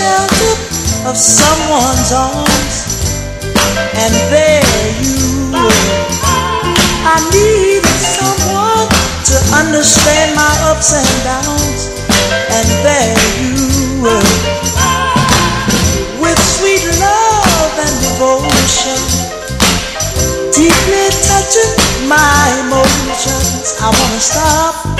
shelter of someone's arms, and there you were. I needed someone to understand my ups and downs, and there you were. With sweet love and devotion, deeply touching my emotions. I wanna stop